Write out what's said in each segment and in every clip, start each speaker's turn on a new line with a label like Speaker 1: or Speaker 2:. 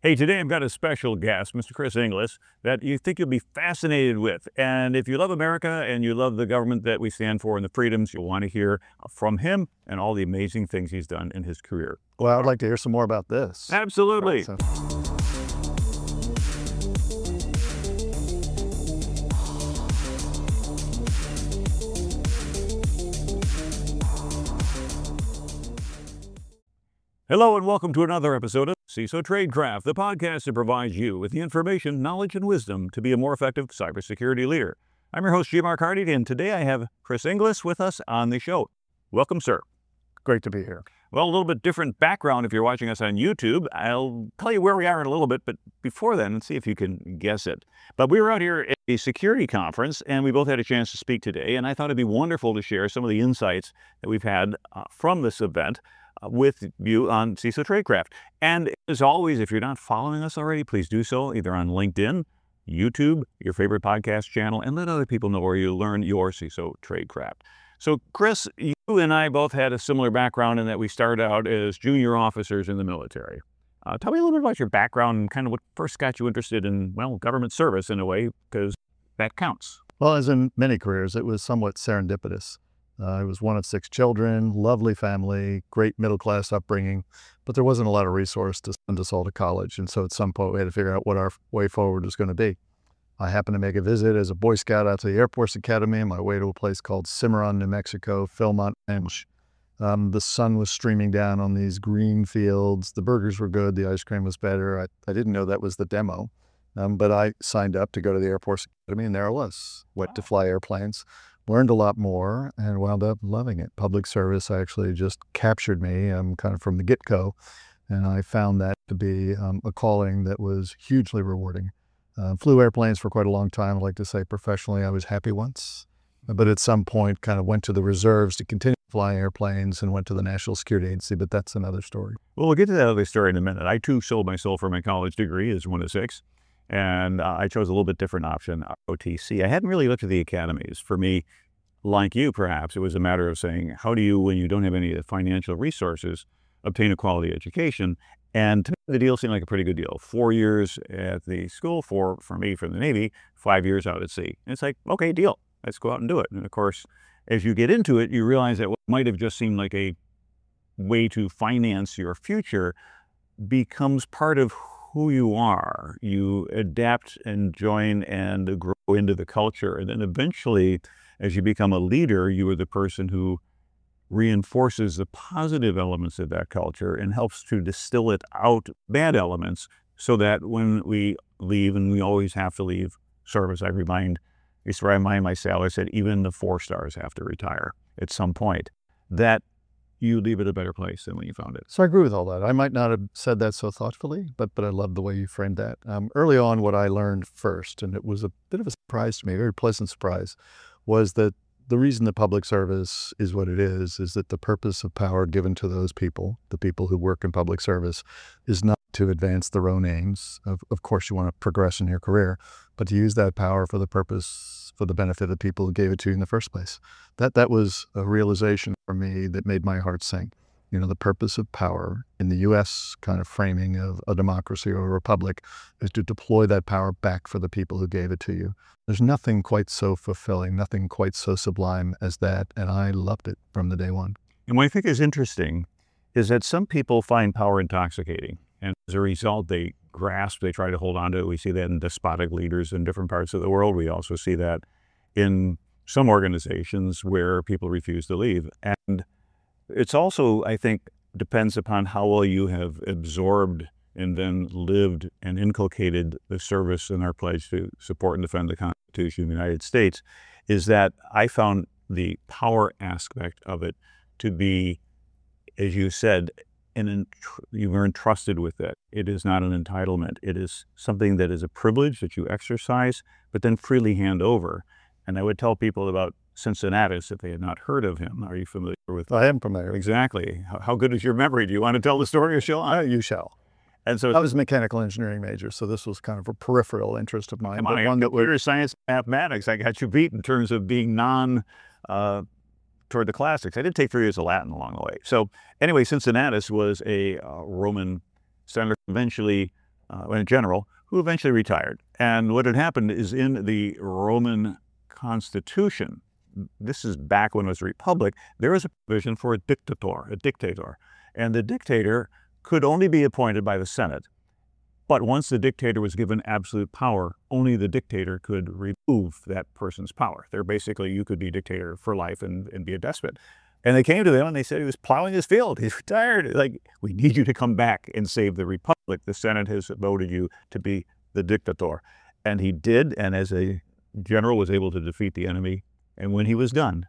Speaker 1: Hey, today I've got a special guest, Mr. Chris Inglis, that you think you'll be fascinated with. And if you love America and you love the government that we stand for and the freedoms, you'll want to hear from him and all the amazing things he's done in his career.
Speaker 2: Well, I'd like to hear some more about this.
Speaker 1: Absolutely.
Speaker 2: So,
Speaker 1: Hello and welcome to another episode of CISO Tradecraft, the podcast that provides you with the information, knowledge, and wisdom to be a more effective cybersecurity leader. I'm your host, G. Mark Hardy, and today I have Chris Inglis with us on the show. Welcome, sir.
Speaker 2: great to be here.
Speaker 1: Well, a little bit different background if you're watching us on YouTube. I'll tell you where we are in a little bit, but before then, let's see if you can guess it. But we were out here at a security conference, and we both had a chance to speak today, and I thought it'd be wonderful to share some of the insights that we've had from this event with you on CISO Tradecraft. And as always, if you're not following us already, please do so either on LinkedIn, YouTube, your favorite podcast channel, and let other people know where you learn your CISO Tradecraft. So, Chris, you and I both had a similar background in that we started out as junior officers in the military. Tell me a little bit about your background and kind of what first got you interested in, well, government service in a way, because that counts.
Speaker 2: Well, as in many careers, it was somewhat serendipitous. I was one of 6 children, lovely family, great middle-class upbringing, but there wasn't a lot of resource to send us all to college. And so at some point, we had to figure out what our way forward was going to be. I happened to make a visit as a Boy Scout out to the Air Force Academy on my way to a place called Cimarron, New Mexico, Philmont Ranch. The sun was streaming down on these green fields. The burgers were good. The ice cream was better. I didn't know that was the demo, but I signed up to go to the Air Force Academy, and there I was. Went to fly airplanes, learned a lot more, and wound up loving it. Public service actually just captured me kind of from the get-go, and I found that to be a calling that was hugely rewarding. Flew airplanes for quite a long time. I like to say professionally I was happy once, but at some point kind of went to the reserves to continue flying airplanes and went to the National Security Agency, but that's another story.
Speaker 1: Well, we'll get to that other story in a minute. I, too, sold my soul for my college degree as one of 6, and I chose a little bit different option, OTC. I hadn't really looked at the academies. For me, like you, perhaps, it was a matter of saying, how do you, when you don't have any of the financial resources, obtain a quality education? And to me, the deal seemed like a pretty good deal. 4 years at the school, for me from the Navy, 5 years out at sea. And it's like, okay, deal. Let's go out and do it. And of course, as you get into it, you realize that what might have just seemed like a way to finance your future becomes part of who you are. You adapt and join and grow into the culture. And then eventually, as you become a leader, you are the person who reinforces the positive elements of that culture and helps to distill it out bad elements so that when we leave, and we always have to leave service, I used to remind myself, I said, even the 4 stars have to retire at some point, that you leave it a better place than when you found it.
Speaker 2: So I agree with all that. I might not have said that so thoughtfully, but I love the way you framed that. Early on, what I learned first, and it was a bit of a surprise to me, a very pleasant surprise, was that the reason that public service is what it is that the purpose of power given to those people, the people who work in public service, is not to advance their own aims. Of course, you want to progress in your career, but to use that power for the purpose, for the benefit of the people who gave it to you in the first place. That was a realization for me that made my heart sing. You know, the purpose of power in the U.S. kind of framing of a democracy or a republic is to deploy that power back for the people who gave it to you. There's nothing quite so fulfilling, nothing quite so sublime as that, and I loved it from the day one.
Speaker 1: And what I think is interesting is that some people find power intoxicating, and as a result, they try to hold on to it. We see that in despotic leaders in different parts of the world. We also see that in some organizations where people refuse to leave. And it's also, I think, depends upon how well you have absorbed and then lived and inculcated the service and our pledge to support and defend the Constitution of the United States, is that I found the power aspect of it to be, as you said, you were entrusted with it. It is not an entitlement. It is something that is a privilege that you exercise, but then freely hand over. And I would tell people about Cincinnatus if they had not heard of him. Are you familiar with?
Speaker 2: I am familiar.
Speaker 1: Exactly. How good is your memory? Do you want to tell the story or shall I?
Speaker 2: You shall.
Speaker 1: And so
Speaker 2: I was a mechanical engineering major, so this was kind of a peripheral interest of mine.
Speaker 1: Come on, I got computer science, mathematics. I got you beat in terms of being toward the classics. I did take 3 years of Latin along the way. So anyway, Cincinnatus was a Roman senator, eventually a general, who eventually retired. And what had happened is in the Roman Constitution, this is back when it was a republic, there was a provision for a dictator. And the dictator could only be appointed by the Senate. But once the dictator was given absolute power, only the dictator could remove that person's power. They're basically, you could be dictator for life and be a despot. And they came to them and they said he was plowing his field. He's retired. Like, we need you to come back and save the republic. The Senate has voted you to be the dictator. And he did, and as a general was able to defeat the enemy. And when he was done,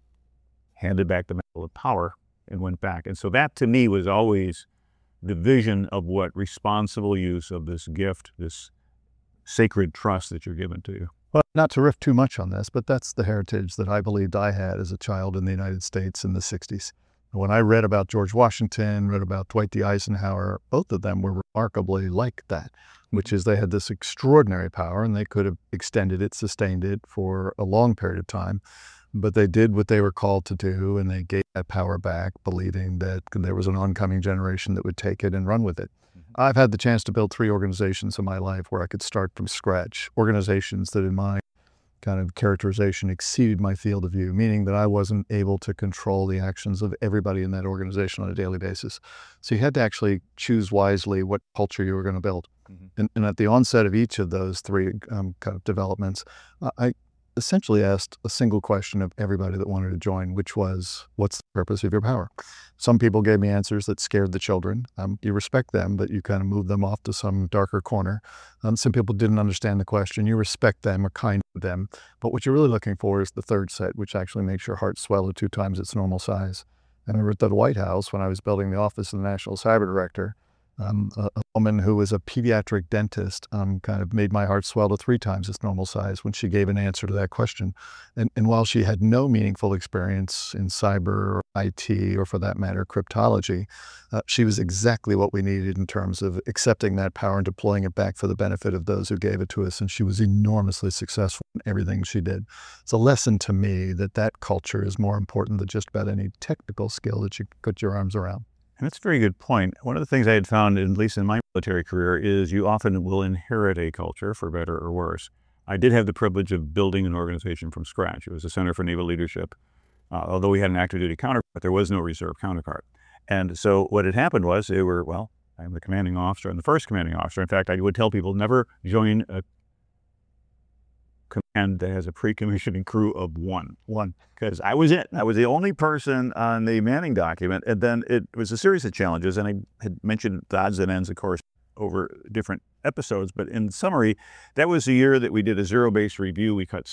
Speaker 1: handed back the mantle of power and went back. And so that to me was always the vision of what responsible use of this gift, this sacred trust that you're given to you.
Speaker 2: Well, not to riff too much on this, but that's the heritage that I believed I had as a child in the United States in the 60s. When I read about George Washington, read about Dwight D. Eisenhower, both of them were remarkably like that, which is they had this extraordinary power and they could have extended it, sustained it for a long period of time. But they did what they were called to do, and they gave that power back, believing that there was an oncoming generation that would take it and run with it. I've had the chance to build 3 organizations in my life where I could start from scratch, organizations that in my kind of characterization exceeded my field of view, meaning that I wasn't able to control the actions of everybody in that organization on a daily basis. So you had to actually choose wisely what culture you were going to build. And at the onset of each of those 3 kind of developments, I essentially asked a single question of everybody that wanted to join, which was, what's the purpose of your power? Some people gave me answers that scared the children. You respect them, but you kind of move them off to some darker corner. Some people didn't understand the question. You respect them or kind of them. But what you're really looking for is the third set, which actually makes your heart swell to 2 times its normal size. I remember at the White House, when I was building the office of the National Cyber Director, a woman who was a pediatric dentist kind of made my heart swell to 3 times its normal size when she gave an answer to that question. And while she had no meaningful experience in cyber or IT, or for that matter, cryptology, she was exactly what we needed in terms of accepting that power and deploying it back for the benefit of those who gave it to us. And she was enormously successful in everything she did. It's a lesson to me that that culture is more important than just about any technical skill that you put your arms around.
Speaker 1: And that's a very good point. One of the things I had found, at least in my military career, is you often will inherit a culture, for better or worse. I did have the privilege of building an organization from scratch. It was the Center for Naval Leadership. Although we had an active duty counterpart, there was no reserve counterpart. And so what had happened was they were, well, I'm the commanding officer and the first commanding officer. In fact, I would tell people never join a command that has a pre-commissioning crew of one, because I was it. I was the only person on the manning document. And then it was a series of challenges. And I had mentioned the odds and ends, of course, over different episodes. But in summary, that was the year that we did a zero-based review. We cut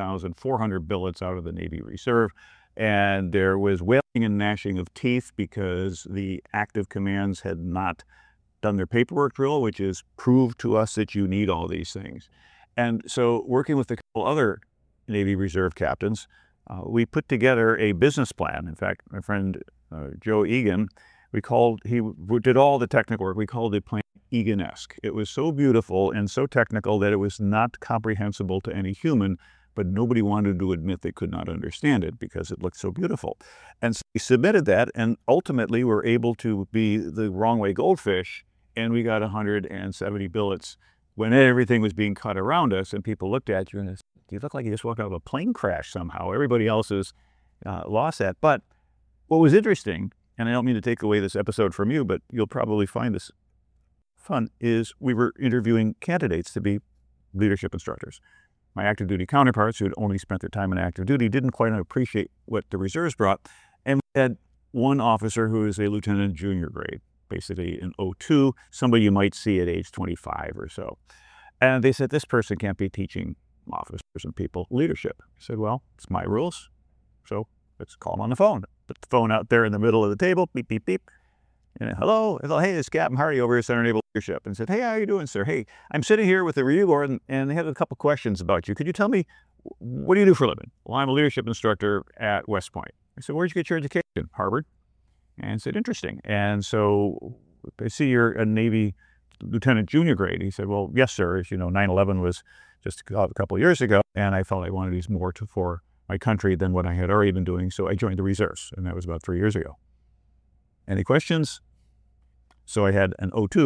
Speaker 1: 16,400 billets out of the Navy Reserve. And there was wailing and gnashing of teeth because the active commands had not done their paperwork drill, which is prove to us that you need all these things. And so working with a couple other Navy Reserve captains, we put together a business plan. In fact, my friend Joe Egan, he did all the technical work. We called it Plan Egan-esque. It was so beautiful and so technical that it was not comprehensible to any human, but nobody wanted to admit they could not understand it because it looked so beautiful. And so we submitted that, and ultimately were able to be the wrong way goldfish, and we got 170 billets when everything was being cut around us, and people looked at you and said, you look like you just walked out of a plane crash somehow. Everybody else has lost that. But what was interesting, and I don't mean to take away this episode from you, but you'll probably find this fun, is we were interviewing candidates to be leadership instructors. My active duty counterparts who had only spent their time in active duty didn't quite appreciate what the reserves brought. And we had one officer who is a lieutenant junior grade, basically an 02, somebody you might see at age 25 or so. And they said, this person can't be teaching officers and people leadership. I said, well, it's my rules, so let's call them on the phone. Put the phone out there in the middle of the table, beep, beep, beep. And hello, I thought, hey, it's Captain Hardy over at Center Naval Leadership. And said, hey, how are you doing, sir? Hey, I'm sitting here with the review board, and they had a couple questions about you. Could you tell me, what do you do for a living? Well, I'm a leadership instructor at West Point. I said, where'd you get your education? Harvard. And said, interesting. And so I see you're a Navy lieutenant junior grade. He said, well, yes, sir. As you know, 9/11 was just a couple of years ago, and I felt I wanted to do more for my country than what I had already been doing. So I joined the reserves, and that was about 3 years ago. Any questions? So I had an 02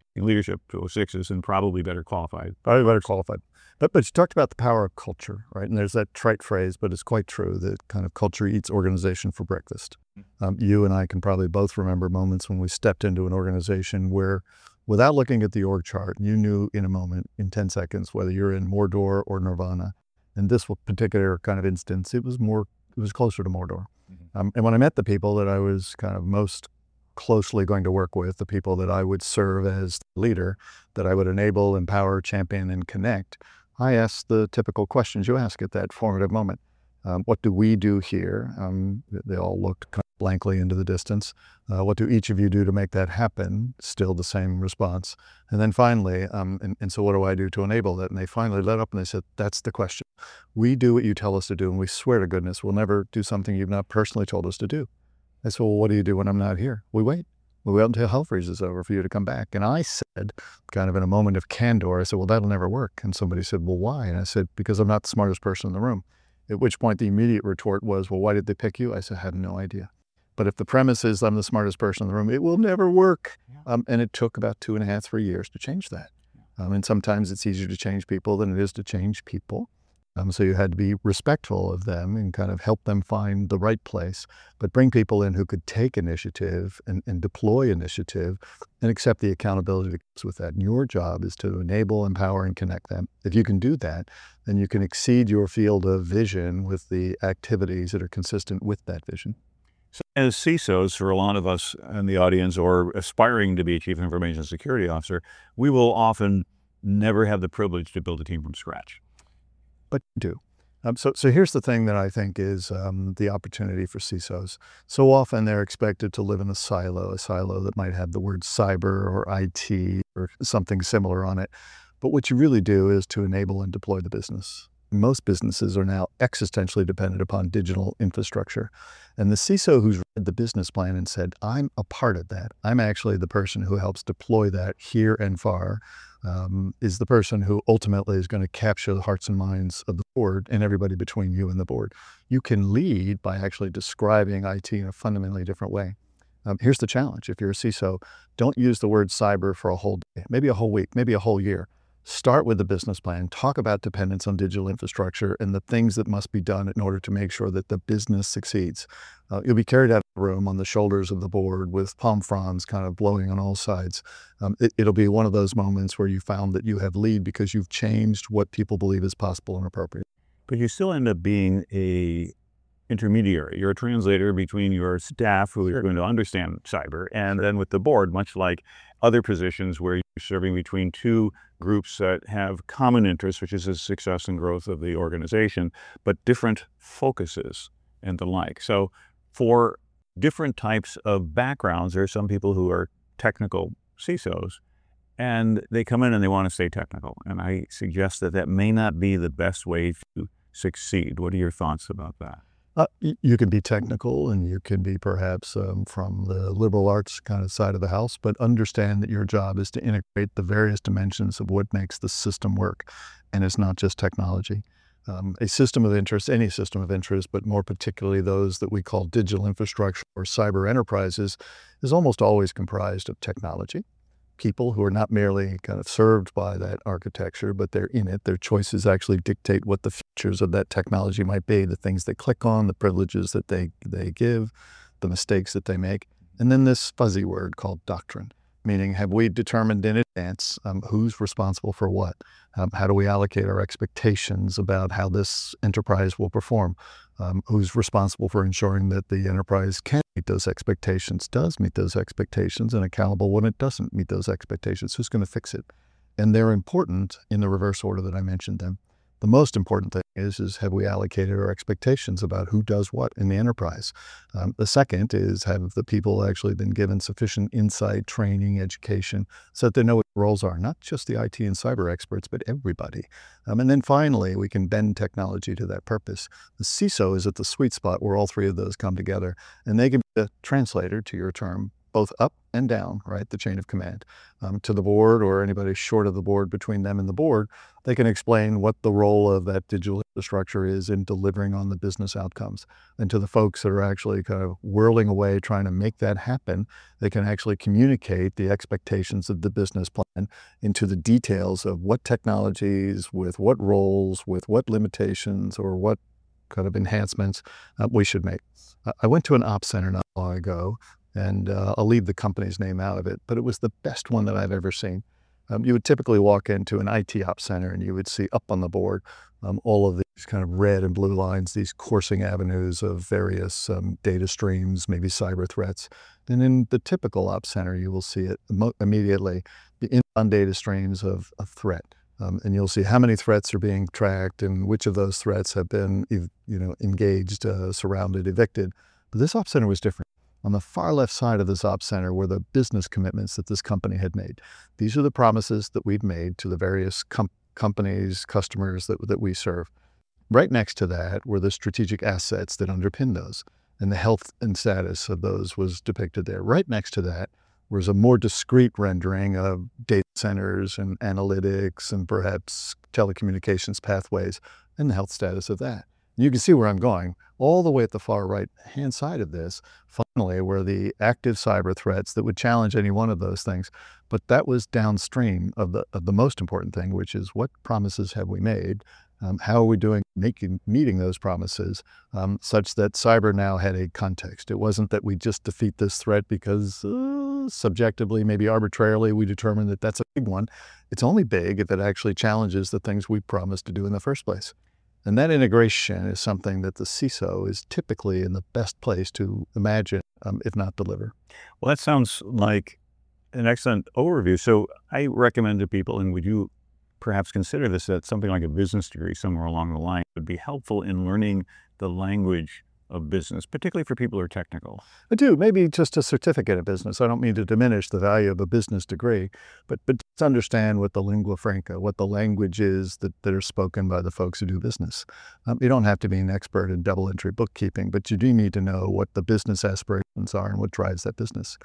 Speaker 1: leadership to 06s and probably better qualified.
Speaker 2: Probably better qualified. But you talked about the power of culture, right? And there's that trite phrase, but it's quite true that kind of culture eats organization for breakfast. You and I can probably both remember moments when we stepped into an organization where, without looking at the org chart, you knew in a moment, in 10 seconds, whether you're in Mordor or Nirvana. In this particular kind of instance, it was closer to Mordor. And when I met the people that I was kind of most closely going to work with, the people that I would serve as leader, that I would enable, empower, champion, and connect, I asked the typical questions you ask at that formative moment. What do we do here? They all looked kind of blankly into the distance. What do each of you do to make that happen? Still the same response. And then finally, and so what do I do to enable that? And they finally let up and they said, that's the question. We do what you tell us to do, and we swear to goodness we'll never do something you've not personally told us to do. I said, well, what do you do when I'm not here? We wait. We wait until hell freezes over for you to come back. And I said, kind of in a moment of candor, I said, well, that'll never work. And somebody said, well, why? And I said, because I'm not the smartest person in the room. At which point the immediate retort was, well, why did they pick you? I said, I had no idea. But if the premise is I'm the smartest person in the room, it will never work. And it took about 2.5, 3 years to change that. And sometimes it's easier to change people than it is to change people. So you had to be respectful of them and kind of help them find the right place, but bring people in who could take initiative and deploy initiative and accept the accountability that comes with that. And your job is to enable, empower, and connect them. If you can do that, then you can exceed your field of vision with the activities that are consistent with that vision.
Speaker 1: So as CISOs, for a lot of us in the audience or aspiring to be a Chief Information Security Officer, we will often never have the privilege to build a team from scratch.
Speaker 2: But do. So here's the thing that I think is the opportunity for CISOs. So often they're expected to live in a silo that might have the word cyber or IT or something similar on it. But what you really do is to enable and deploy the business. Most businesses are now existentially dependent upon digital infrastructure. And the CISO who's read the business plan and said, I'm a part of that, I'm actually the person who helps deploy that here and far, is the person who ultimately is going to capture the hearts and minds of the board and everybody between you and the board. You can lead by actually describing IT in a fundamentally different way. Here's the challenge. If you're a CISO, don't use the word cyber for a whole day, maybe a whole week, maybe a whole year. Start with the business plan, talk about dependence on digital infrastructure and the things that must be done in order to make sure that the business succeeds. You'll be carried out of the room on the shoulders of the board with palm fronds kind of blowing on all sides. It'll be one of those moments where you found that you have lead because you've changed what people believe is possible and appropriate.
Speaker 1: But you still end up being a intermediary. You're a translator between your staff who are going to understand cyber and then with the board, much like other positions where you're serving between two groups that have common interests, which is the success and growth of the organization, but different focuses and the like. So for different types of backgrounds, there are some people who are technical CISOs and they come in and they want to stay technical. And I suggest that that may not be the best way to succeed. What are your thoughts about that?
Speaker 2: You can be technical and you can be perhaps from the liberal arts kind of side of the house, but understand that your job is to integrate the various dimensions of what makes the system work. And it's not just technology. A system of interest, any system of interest, but more particularly those that we call digital infrastructure or cyber enterprises, is almost always comprised of technology. People who are not merely kind of served by that architecture, but they're in it. Their choices actually dictate what the features of that technology might be, the things they click on, the privileges that they give, the mistakes that they make. And then this fuzzy word called doctrine, meaning have we determined in advance who's responsible for what? How do we allocate our expectations about how this enterprise will perform? Who's responsible for ensuring that the enterprise can meet those expectations, does meet those expectations, and accountable when it doesn't meet those expectations? Who's going to fix it? And they're important in the reverse order that I mentioned them. The most important thing is have we allocated our expectations about who does what in the enterprise? The second is have the people actually been given sufficient insight, training, education, so that they know what the roles are, not just the IT and cyber experts, but everybody. And then finally, we can bend technology to that purpose. The CISO is at the sweet spot where all three of those come together, and they can be a translator, to your term, both up and down, right, the chain of command, to the board or anybody short of the board between them and the board. They can explain what the role of that digital infrastructure is in delivering on the business outcomes. And to the folks that are actually kind of whirling away trying to make that happen, they can actually communicate the expectations of the business plan into the details of what technologies, with what roles, with what limitations, or what kind of enhancements we should make. I went to an ops center not long ago, and I'll leave the company's name out of it, but it was the best one that I've ever seen. You would typically walk into an IT ops center and you would see up on the board all of these kind of red and blue lines, these coursing avenues of various data streams, maybe cyber threats. And in the typical ops center, you will see it immediately, the inbound data streams of a threat. And you'll see how many threats are being tracked and which of those threats have been, engaged, surrounded, evicted. But this ops center was different. On the far left side of this ops center were the business commitments that this company had made. These are the promises that we'd made to the various companies, customers that we serve. Right next to that were the strategic assets that underpin those, and the health and status of those was depicted there. Right next to that was a more discrete rendering of data centers and analytics and perhaps telecommunications pathways and the health status of that. You can see where I'm going. All the way at the far right-hand side of this, finally, were the active cyber threats that would challenge any one of those things. But that was downstream of the most important thing, which is what promises have we made? How are we doing meeting those promises, such that cyber now had a context? It wasn't that we just defeat this threat because subjectively, maybe arbitrarily, we determined that that's a big one. It's only big if it actually challenges the things we promised to do in the first place. And that integration is something that the CISO is typically in the best place to imagine, if not deliver.
Speaker 1: Well, that sounds like an excellent overview. So I recommend to people, and would you perhaps consider this, that something like a business degree somewhere along the line would be helpful in learning the language of business, particularly for people who are technical?
Speaker 2: I do, maybe just a certificate of business. I don't mean to diminish the value of a business degree, but to understand what the lingua franca, what the language is that are spoken by the folks who do business. You don't have to be an expert in double entry bookkeeping, but you do need to know what the business aspirations are and what drives that business.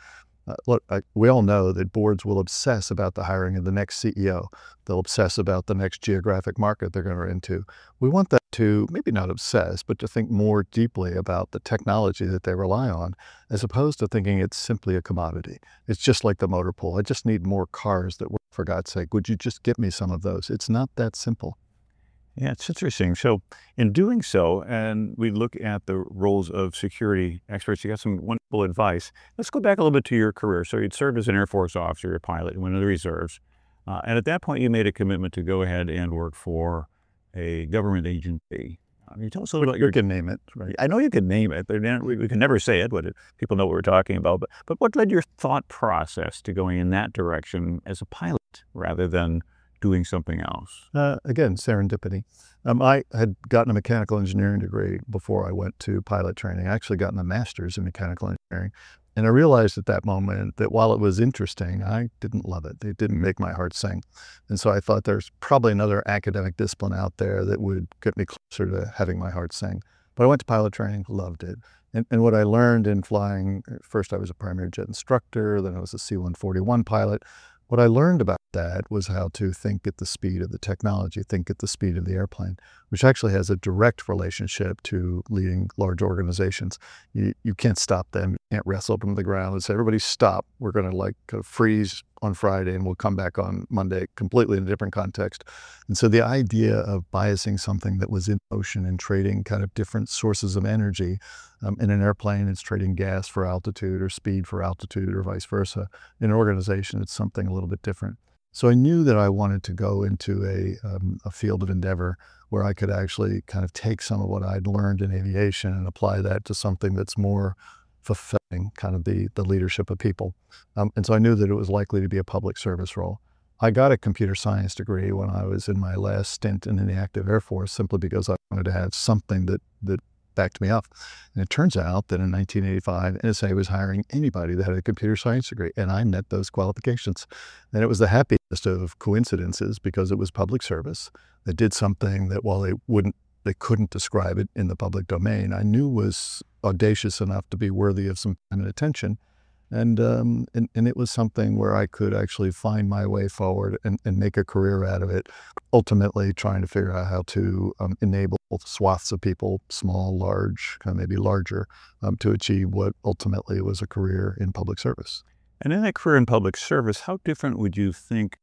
Speaker 2: We all know that boards will obsess about the hiring of the next CEO. They'll obsess about the next geographic market they're going to into. We want them to maybe not obsess, but to think more deeply about the technology that they rely on, as opposed to thinking it's simply a commodity. It's just like the motor pool. I just need more cars that work, for God's sake. Would you just get me some of those? It's not that simple.
Speaker 1: Yeah, it's interesting. So in doing so, and we look at the roles of security experts, you got some wonderful advice. Let's go back a little bit to your career. So you'd served as an Air Force officer, a pilot, went into the reserves. And at that point, you made a commitment to go ahead and work for a government agency. You tell us a little about
Speaker 2: You
Speaker 1: your...
Speaker 2: can name it, right?
Speaker 1: I know you can name it. We can never say it, but people know what we're talking about. But what led your thought process to going in that direction as a pilot rather than doing something else?
Speaker 2: Again, serendipity. I had gotten a mechanical engineering degree before I went to pilot training. I actually gotten a master's in mechanical engineering. And I realized at that moment that while it was interesting, I didn't love it. It didn't make my heart sing. And so I thought there's probably another academic discipline out there that would get me closer to having my heart sing. But I went to pilot training, loved it. And what I learned in flying, first I was a primary jet instructor, then I was a C-141 pilot. What I learned about that was how to think at the speed of the technology, think at the speed of the airplane, which actually has a direct relationship to leading large organizations. You can't stop them. You can't wrestle them to the ground and say, everybody stop. We're going to kind of freeze on Friday and we'll come back on Monday, completely in a different context. And so the idea of biasing something that was in motion and trading kind of different sources of energy, in an airplane, it's trading gas for altitude or speed for altitude or vice versa. In an organization, it's something a little bit different. So I knew that I wanted to go into a field of endeavor where I could actually kind of take some of what I'd learned in aviation and apply that to something that's more fulfilling, kind of the leadership of people. And so I knew that it was likely to be a public service role. I got a computer science degree when I was in my last stint in the active Air Force, simply because I wanted to have something that backed me up. And it turns out that in 1985, NSA was hiring anybody that had a computer science degree, and I met those qualifications. And it was the happiest of coincidences because it was public service that did something that while they couldn't describe it in the public domain, I knew was audacious enough to be worthy of some time and attention. And it was something where I could actually find my way forward and make a career out of it, ultimately trying to figure out how to enable swaths of people, small, large, kind of maybe larger, to achieve what ultimately was a career in public service.
Speaker 1: And in that career in public service, how different would you think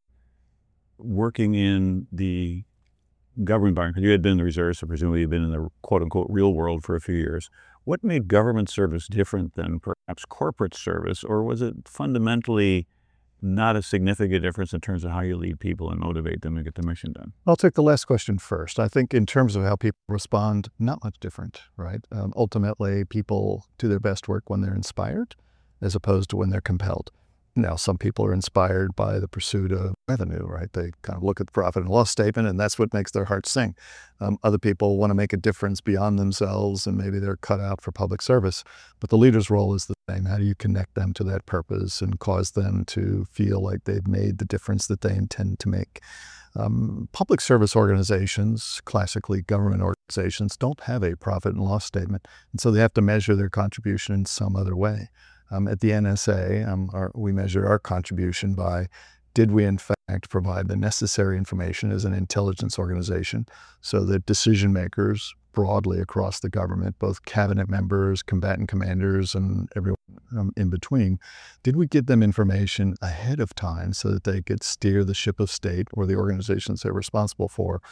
Speaker 1: working in the government environment? 'Cause you had been in the reserves, so presumably you've been in the quote unquote real world for a few years. What made government service different than perhaps corporate service, or was it fundamentally not a significant difference in terms of how you lead people and motivate them to get the mission done?
Speaker 2: I'll take the last question first. I think in terms of how people respond, not much different, right? Ultimately, people do their best work when they're inspired as opposed to when they're compelled. Now, some people are inspired by the pursuit of revenue, right? They kind of look at the profit and loss statement, and that's what makes their hearts sing. Other people want to make a difference beyond themselves, and maybe they're cut out for public service. But the leader's role is the same. How do you connect them to that purpose and cause them to feel like they've made the difference that they intend to make? Public service organizations, classically government organizations, don't have a profit and loss statement, and so they have to measure their contribution in some other way. At the NSA, we measure our contribution by, did we in fact provide the necessary information as an intelligence organization so that decision makers broadly across the government, both cabinet members, combatant commanders, and everyone in between, did we give them information ahead of time so that they could steer the ship of state or the organizations they're responsible for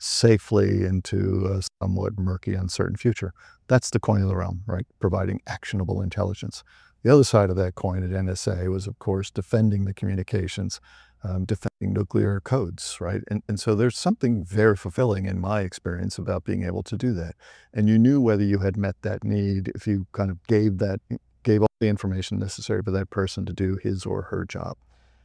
Speaker 2: safely into a somewhat murky, uncertain future? That's the coin of the realm, right? Providing actionable intelligence. The other side of that coin at NSA was, of course, defending the communications, defending nuclear codes, right? And so there's something very fulfilling in my experience about being able to do that. And you knew whether you had met that need if you kind of gave all the information necessary for that person to do his or her job.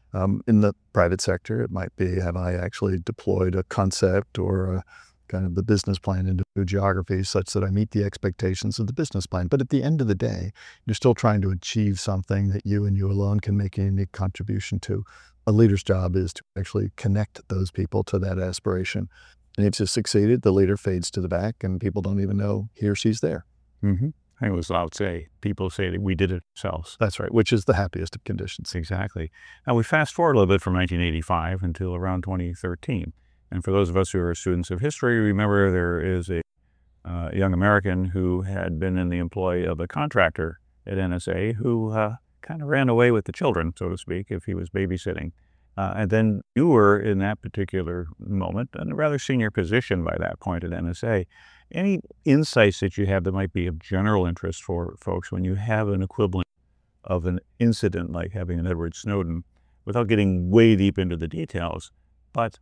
Speaker 2: In the private sector, it might be, have I actually deployed a concept or kind of the business plan into geography such that I meet the expectations of the business plan. But at the end of the day, you're still trying to achieve something that you and you alone can make a unique contribution to. A leader's job is to actually connect those people to that aspiration. And if you've succeeded, the leader fades to the back and people don't even know he or she's there.
Speaker 1: Mm-hmm. I think it was loud say. People say that we did it ourselves.
Speaker 2: That's right, which is the happiest of conditions.
Speaker 1: Exactly. Now we fast forward a little bit from 1985 until around 2013. And for those of us who are students of history, remember there is a young American who had been in the employ of a contractor at NSA who kind of ran away with the children, so to speak, if he was babysitting. And then you were in that particular moment in a rather senior position by that point at NSA. Any insights that you have that might be of general interest for folks when you have an equivalent of an incident like having an Edward Snowden, without getting way deep into the details, but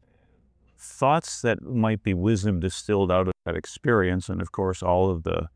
Speaker 1: thoughts that might be wisdom distilled out of that experience, and of course all of the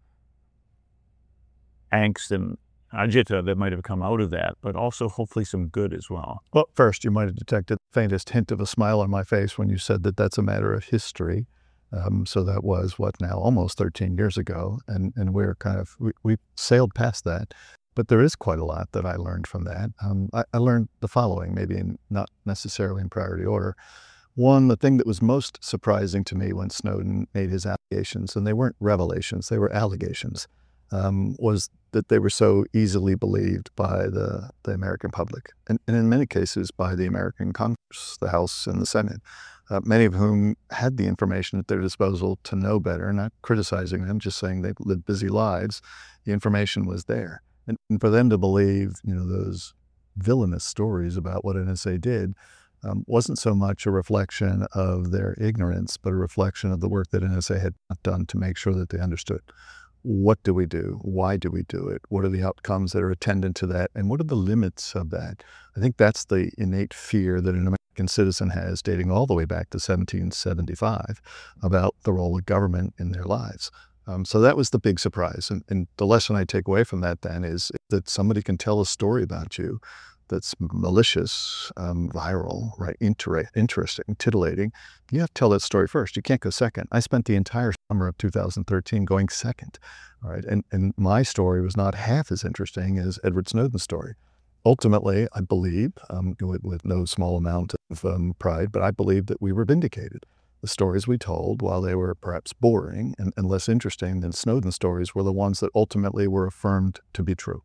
Speaker 1: angst and agita that might have come out of that, but also hopefully some good as well.
Speaker 2: Well, first, you might have detected the faintest hint of a smile on my face when you said that that's a matter of history. So that was, now, almost 13 years ago, and we're we sailed past that. But there is quite a lot that I learned from that. I learned the following, maybe not necessarily in priority order. One, the thing that was most surprising to me when Snowden made his allegations, and they weren't revelations, they were allegations, was that they were so easily believed by the American public, and in many cases by the American Congress, the House and the Senate, many of whom had the information at their disposal to know better, not criticizing them, just saying they lived busy lives. The information was there. And for them to believe, those villainous stories about what NSA did, wasn't so much a reflection of their ignorance, but a reflection of the work that NSA had not done to make sure that they understood. What do we do? Why do we do it? What are the outcomes that are attendant to that? And what are the limits of that? I think that's the innate fear that an American citizen has, dating all the way back to 1775, about the role of government in their lives. So that was the big surprise. And the lesson I take away from that then is that somebody can tell a story about you that's malicious, viral, right, interesting, titillating. You have to tell that story first. You can't go second. I spent the entire summer of 2013 going second, all right? And my story was not half as interesting as Edward Snowden's story. Ultimately, I believe, with no small amount of pride, but I believe that we were vindicated. The stories we told, while they were perhaps boring and less interesting than Snowden's stories, were the ones that ultimately were affirmed to be true.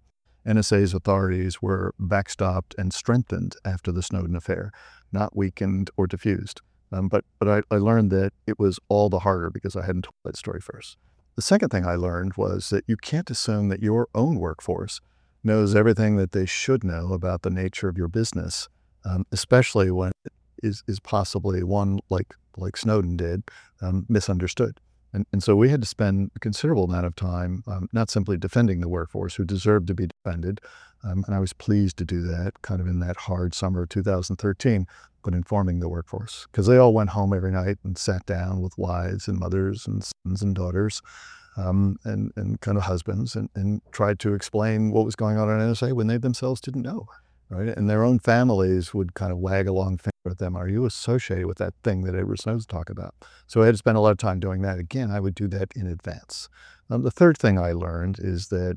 Speaker 2: NSA's authorities were backstopped and strengthened after the Snowden affair, not weakened or diffused. But I learned that it was all the harder because I hadn't told that story first. The second thing I learned was that you can't assume that your own workforce knows everything that they should know about the nature of your business, especially when it is possibly one like Snowden did, misunderstood. And so we had to spend a considerable amount of time not simply defending the workforce who deserved to be defended, and I was pleased to do that kind of in that hard summer of 2013, but informing the workforce, because they all went home every night and sat down with wives and mothers and sons and daughters and kind of husbands and tried to explain what was going on at NSA when they themselves didn't know. Right. And their own families would kind of wag a long finger at them. Are you associated with that thing that Edward Snowden's talking about? So I had to spend a lot of time doing that. Again, I would do that in advance. The third thing I learned is that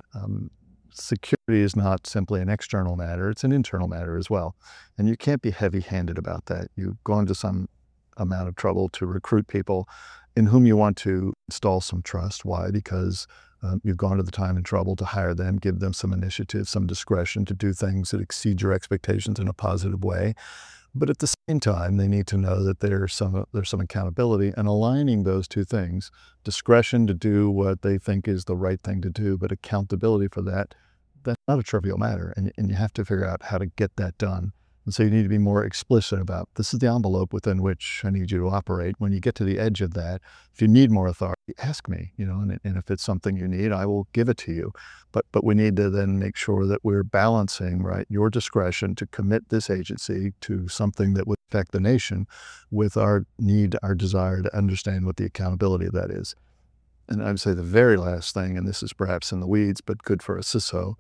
Speaker 2: security is not simply an external matter. It's an internal matter as well. And you can't be heavy-handed about that. You've gone to some amount of trouble to recruit people in whom you want to install some trust. Why? Because you've gone to the time and trouble to hire them, give them some initiative, some discretion to do things that exceed your expectations in a positive way. But at the same time, they need to know that there's some accountability, and aligning those two things, discretion to do what they think is the right thing to do, but accountability for that, that's not a trivial matter. And you have to figure out how to get that done. And so you need to be more explicit about, this is the envelope within which I need you to operate. When you get to the edge of that, if you need more authority, ask me, and if it's something you need, I will give it to you. But we need to then make sure that we're balancing, right, your discretion to commit this agency to something that would affect the nation with our need, our desire to understand what the accountability of that is. And I would say the very last thing, and this is perhaps in the weeds, but good for a CISO,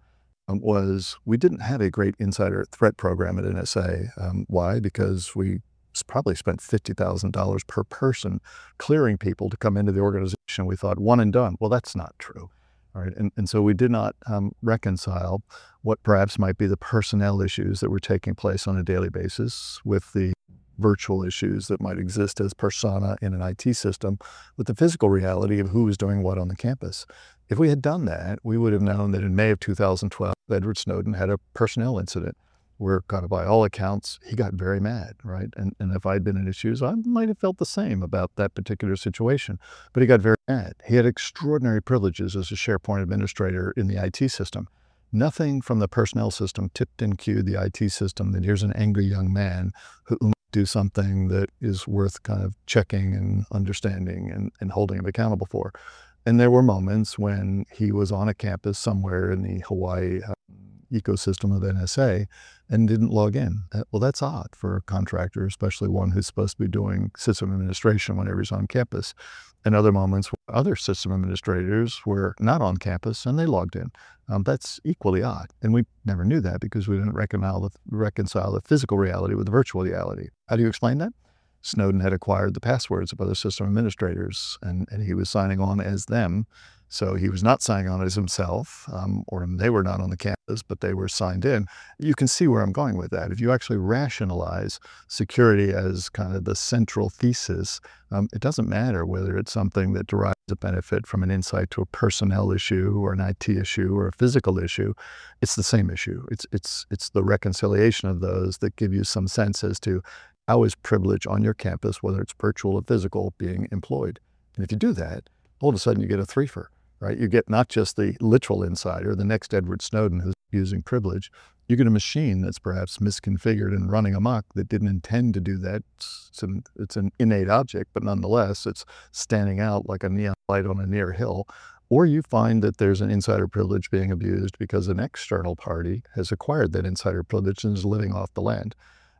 Speaker 2: was we didn't have a great insider threat program at NSA. Why? Because we probably spent $50,000 per person clearing people to come into the organization. We thought one and done. Well, that's not true. All right. And so we did not reconcile what perhaps might be the personnel issues that were taking place on a daily basis with the virtual issues that might exist as persona in an IT system with the physical reality of who was doing what on the campus. If we had done that, we would have known that in May of 2012, Edward Snowden had a personnel incident where, kind of by all accounts, he got very mad, right? And if I'd been in his shoes, I might have felt the same about that particular situation. But he got very mad. He had extraordinary privileges as a SharePoint administrator in the IT system. Nothing from the personnel system tipped and cued the IT system that here's an angry young man who might do something that is worth kind of checking and understanding and holding him accountable for. And there were moments when he was on a campus somewhere in the Hawaii ecosystem of NSA and didn't log in. Well, that's odd for a contractor, especially one who's supposed to be doing system administration whenever he's on campus. And other moments where other system administrators were not on campus and they logged in. That's equally odd. And we never knew that because we didn't reconcile the physical reality with the virtual reality. How do you explain that? Snowden had acquired the passwords of other system administrators, and he was signing on as them. So he was not signing on as himself, or they were not on the campus, but they were signed in. You can see where I'm going with that. If you actually rationalize security as kind of the central thesis, it doesn't matter whether it's something that derives a benefit from an insight to a personnel issue or an IT issue or a physical issue. It's the same issue. It's the reconciliation of those that give you some sense as to how is privilege on your campus, whether it's virtual or physical, being employed. And if you do that, all of a sudden you get a threefer, right? You get not just the literal insider, the next Edward Snowden who's using privilege, you get a machine that's perhaps misconfigured and running amok that didn't intend to do that. It's an innate object, but nonetheless, it's standing out like a neon light on a near hill. Or you find that there's an insider privilege being abused because an external party has acquired that insider privilege and is living off the land.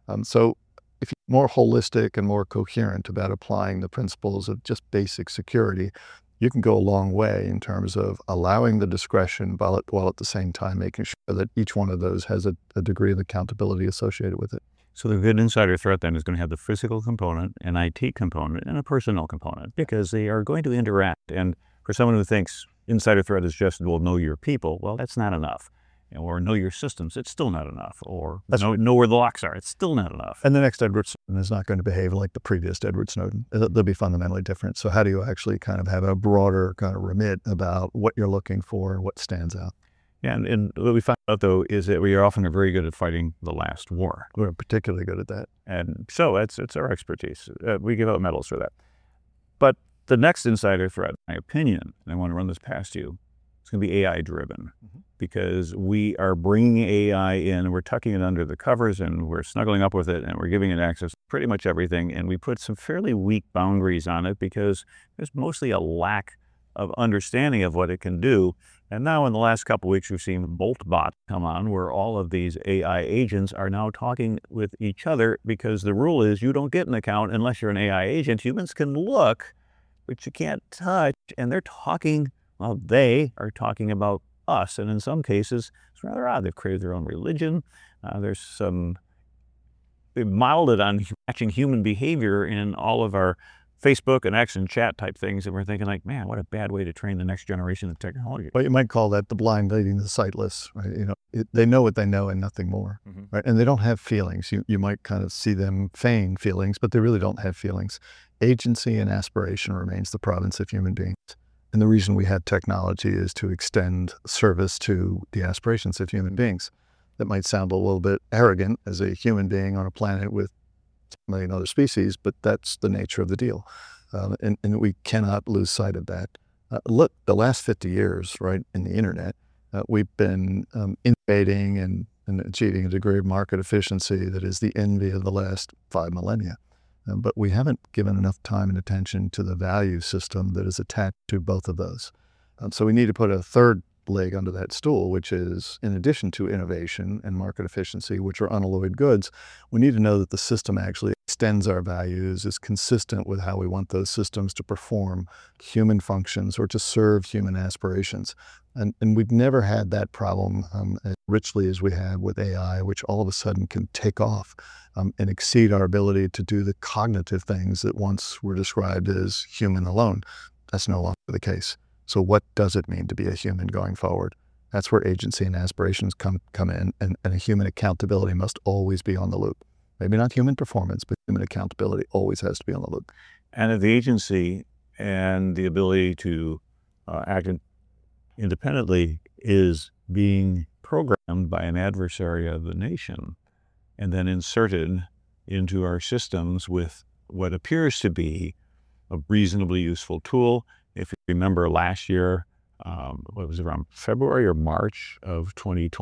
Speaker 2: So if you're more holistic and more coherent about applying the principles of just basic security, you can go a long way in terms of allowing the discretion while at the same time making sure that each one of those has a degree of accountability associated with it.
Speaker 1: So the good insider threat then is going to have the physical component, an IT component, and a personnel component because they are going to interact. And for someone who thinks insider threat is just, well, know your people, well, that's not enough. Or know your systems, it's still not enough. Or know where the locks are, it's still not enough.
Speaker 2: And the next Edward Snowden is not going to behave like the previous Edward Snowden. They'll be fundamentally different. So how do you actually kind of have a broader kind of remit about what you're looking for and what stands out?
Speaker 1: And what we found out, though, is that we are often very good at fighting the last war.
Speaker 2: We're particularly good at that.
Speaker 1: And so it's our expertise. We give out medals for that. But the next insider threat, in my opinion, and I want to run this past you, it's going to be AI-driven. Because we are bringing AI in, we're tucking it under the covers, and we're snuggling up with it, and we're giving it access to pretty much everything. And we put some fairly weak boundaries on it because there's mostly a lack of understanding of what it can do. And now in the last couple of weeks, we've seen BoltBot come on, where all of these AI agents are now talking with each other, because the rule is you don't get an account unless you're an AI agent. Humans can look, but you can't touch. And they're talking, well, they are talking about us. And in some cases, it's rather odd. They've created their own religion. They've modeled it on matching human behavior in all of our Facebook and X and chat type things, and we're thinking like, man, what a bad way to train the next generation of technology.
Speaker 2: Well, you might call that the blind leading the sightless, right? They know what they know and nothing more, right? And they don't have feelings. You might kind of see them feign feelings, but they really don't have feelings. Agency and aspiration remains the province of human beings. And the reason we have technology is to extend service to the aspirations of human beings. That might sound a little bit arrogant as a human being on a planet with a million other species, but that's the nature of the deal. And we cannot lose sight of that. Look, the last 50 years, right, in the internet, we've been innovating and achieving a degree of market efficiency that is the envy of the last 5 millennia. But we haven't given enough time and attention to the value system that is attached to both of those. So we need to put a third leg under that stool, which is, in addition to innovation and market efficiency, which are unalloyed goods, we need to know that the system actually extends our values, is consistent with how we want those systems to perform human functions or to serve human aspirations. And we've never had that problem as richly as we have with AI, which all of a sudden can take off and exceed our ability to do the cognitive things that once were described as human alone. That's no longer the case. So what does it mean to be a human going forward? That's where agency and aspirations come in, and a human accountability must always be on the loop. Maybe not human performance, but human accountability always has to be on the loop.
Speaker 1: And if the agency and the ability to act independently is being programmed by an adversary of the nation and then inserted into our systems with what appears to be a reasonably useful tool. If you remember last year, what was it, around February or March of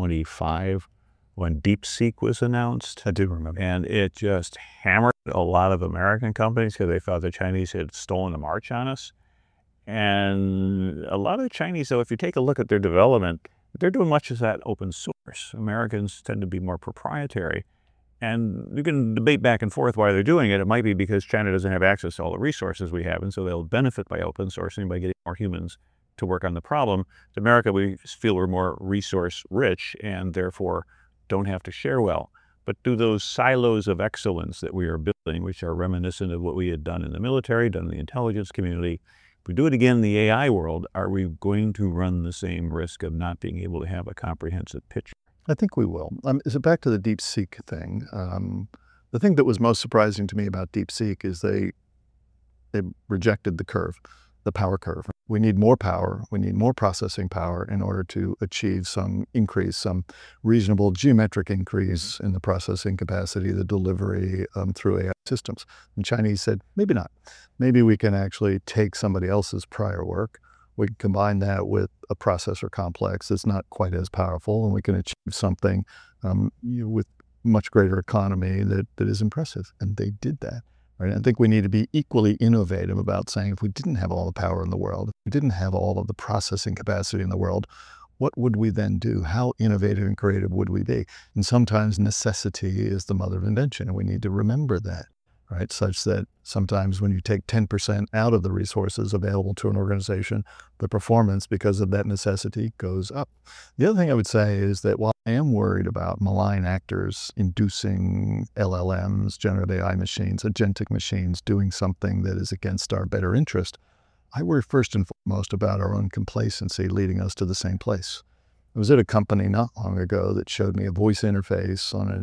Speaker 1: 2025, when DeepSeek was announced?
Speaker 2: I do remember.
Speaker 1: And it just hammered a lot of American companies because they thought the Chinese had stolen the march on us. And a lot of the Chinese, though, if you take a look at their development, they're doing much of that open source. Americans tend to be more proprietary. And you can debate back and forth why they're doing it. It might be because China doesn't have access to all the resources we have, and so they'll benefit by open sourcing by getting more humans to work on the problem. In America, we feel we're more resource rich and therefore don't have to share well. But do those silos of excellence that we are building, which are reminiscent of what we had done in the military, done in the intelligence community, if we do it again in the AI world, are we going to run the same risk of not being able to have a comprehensive picture?
Speaker 2: I think we will. So back to the DeepSeek thing. The thing that was most surprising to me about DeepSeek is they rejected the curve, the power curve. We need more power. We need more processing power in order to achieve some increase, some reasonable geometric increase in the processing capacity, the delivery through AI systems. And Chinese said, maybe not. Maybe we can actually take somebody else's prior work. We can combine that with a processor complex that's not quite as powerful, and we can achieve something with much greater economy that is impressive. And they did that. Right? I think we need to be equally innovative about saying, if we didn't have all the power in the world, if we didn't have all of the processing capacity in the world, what would we then do? How innovative and creative would we be? And sometimes necessity is the mother of invention, and we need to remember that, right? Such that sometimes when you take 10% out of the resources available to an organization, the performance, because of that necessity, goes up. The other thing I would say is that while I am worried about malign actors inducing LLMs, generative AI machines, agentic machines, doing something that is against our better interest, I worry first and foremost about our own complacency leading us to the same place. I was at a company not long ago that showed me a voice interface on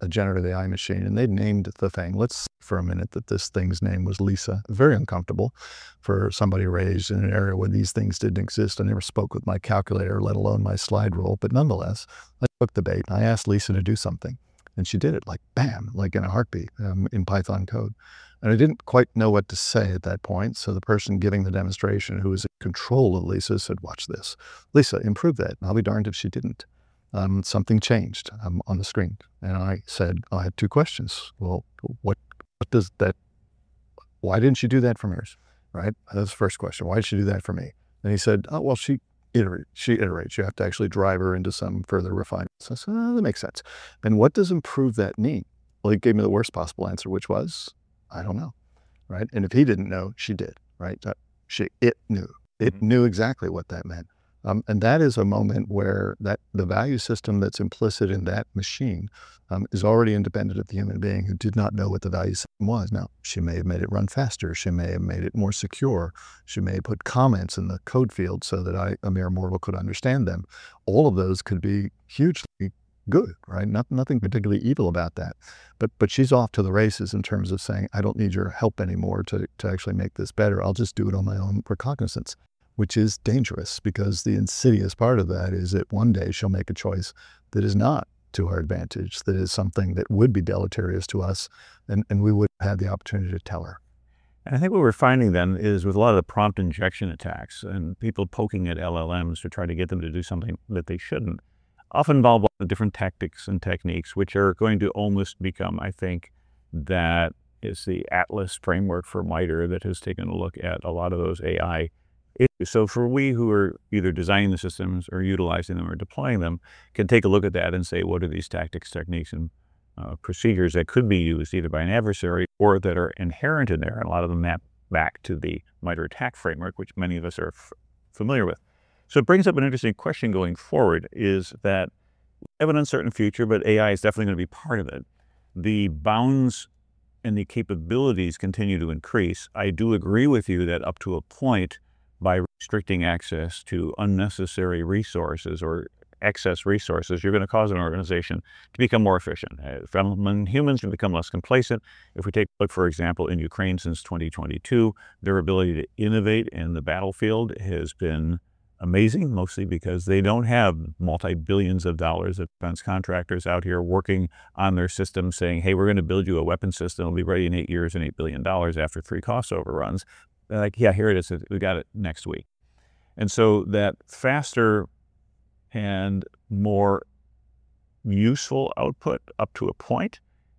Speaker 2: a generative AI machine, and they'd named the thing. Let's say for a minute that this thing's name was Lisa. Very uncomfortable for somebody raised in an area where these things didn't exist. I never spoke with my calculator, let alone my slide rule. But nonetheless, I took the bait. I asked Lisa to do something, and she did it like bam, like in a heartbeat, in Python code. And I didn't quite know what to say at that point. So the person giving the demonstration, who was in control of Lisa, said, "Watch this. Lisa, improve that." And I'll be darned if she didn't. Something changed on the screen. And I said, I had two questions. Well, what does that, why didn't she do that for hers? Right? That's the first question. Why did she do that for me? And he said, oh, well, she iterates. You have to actually drive her into some further refinement. So I said, oh, that makes sense. And what does improve that mean? Well, he gave me the worst possible answer, which was, I don't know. Right? And if he didn't know, she did. Right? It knew. It knew exactly what that meant. And that is a moment where the value system that's implicit in that machine is already independent of the human being who did not know what the value system was. Now, she may have made it run faster. She may have made it more secure. She may have put comments in the code field so that a mere mortal could understand them. All of those could be hugely good, right? Nothing particularly evil about that. But she's off to the races in terms of saying, I don't need your help anymore to actually make this better. I'll just do it on my own recognizance, which is dangerous, because the insidious part of that is that one day she'll make a choice that is not to our advantage, that is something that would be deleterious to us, and we would have had the opportunity to tell her.
Speaker 1: And I think what we're finding then is with a lot of the prompt injection attacks and people poking at LLMs to try to get them to do something that they shouldn't, often involve a lot of different tactics and techniques, which are going to almost become, I think, that is the Atlas framework for MITRE that has taken a look at a lot of those AI issues. So for we who are either designing the systems or utilizing them or deploying them, can take a look at that and say, what are these tactics, techniques, and procedures that could be used either by an adversary or that are inherent in there. And a lot of them map back to the MITRE ATT&CK framework, which many of us are familiar with. So it brings up an interesting question going forward, is that we have an uncertain future, but AI is definitely going to be part of it. The bounds and the capabilities continue to increase. I do agree with you that up to a point, by restricting access to unnecessary resources or excess resources, you're going to cause an organization to become more efficient. When humans can become less complacent. If we take a look, for example, in Ukraine since 2022, their ability to innovate in the battlefield has been amazing, mostly because they don't have multi-billions of dollars of defense contractors out here working on their system saying, hey, we're going to build you a weapon system. It'll be ready in 8 years and $8 billion after 3 cost overruns. They're like, yeah, here it is. We got it next week. And so that faster and more useful output up to a point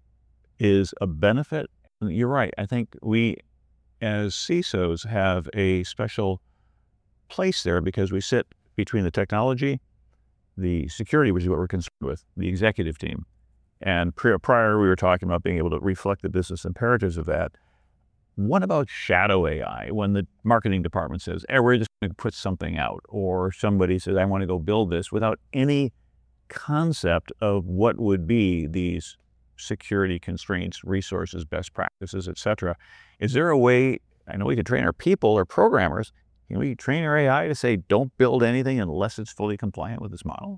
Speaker 1: is a benefit. And you're right. I think we as CISOs have a special place there because we sit between the technology, the security, which is what we're concerned with, the executive team. And prior, we were talking about being able to reflect the business imperatives of that. What about shadow AI? When the marketing department says, hey, we're just going to put something out, or somebody says, I want to go build this, without any concept of what would be these security constraints, resources, best practices, et cetera. Is there a way, I know we could train our people or programmers, can we train our AI to say, don't build anything unless it's fully compliant with this model?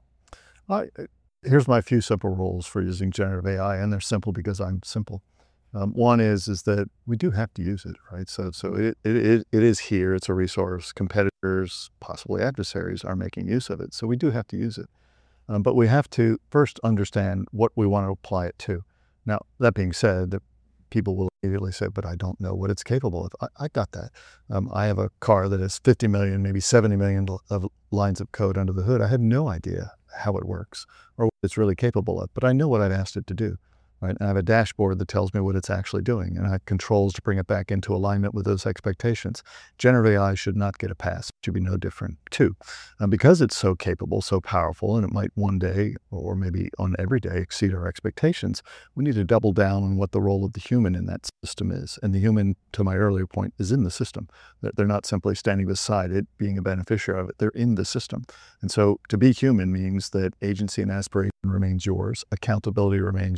Speaker 2: Here's my few simple rules for using generative AI, and they're simple because I'm simple. One is that we do have to use it, right? So it is here. It's a resource. Competitors, possibly adversaries, are making use of it. So we do have to use it. But we have to first understand what we want to apply it to. Now, that being said, that people will immediately say, but I don't know what it's capable of. I got that. I have a car that has 50 million, maybe 70 million of lines of code under the hood. I have no idea how it works or what it's really capable of, but I know what I've asked it to do. Right? And I have a dashboard that tells me what it's actually doing, and I have controls to bring it back into alignment with those expectations. Generative AI should not get a pass. It should be no different too. Because it's so capable, so powerful, and it might one day, or maybe on every day, exceed our expectations, we need to double down on what the role of the human in that system is. And the human, to my earlier point, is in the system. They're not simply standing beside it, being a beneficiary of it. They're in the system. And so to be human means that agency and aspiration remains yours, accountability remains yours,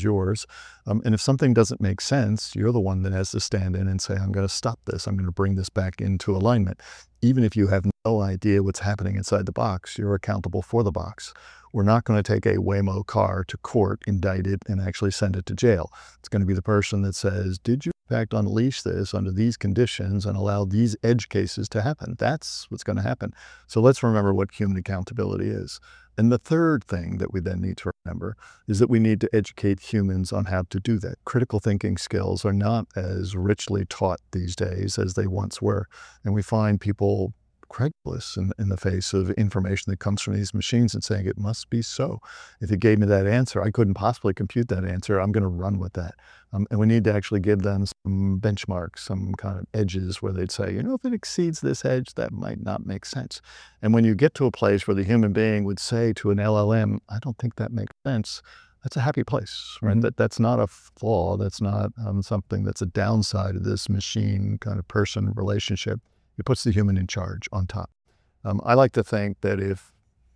Speaker 2: And if something doesn't make sense, you're the one that has to stand in and say, I'm going to stop this. I'm going to bring this back into alignment. Even if you have no idea what's happening inside the box, you're accountable for the box. We're not going to take a Waymo car to court, indict it, and actually send it to jail. It's going to be the person that says, did you in fact unleash this under these conditions and allow these edge cases to happen? That's what's going to happen. So let's remember what human accountability is. And the third thing that we then need to remember is that we need to educate humans on how to do that. Critical thinking skills are not as richly taught these days as they once were. And we find people credulous in the face of information that comes from these machines and saying, it must be so. If you gave me that answer, I couldn't possibly compute that answer. I'm going to run with that. And we need to actually give them some benchmarks, some kind of edges where they'd say, if it exceeds this edge, that might not make sense. And when you get to a place where the human being would say to an LLM, I don't think that makes sense, that's a happy place, right?
Speaker 1: Mm-hmm.
Speaker 2: That's not a flaw. That's not something that's a downside of this machine kind of person relationship. It puts the human in charge on top. I like to think that if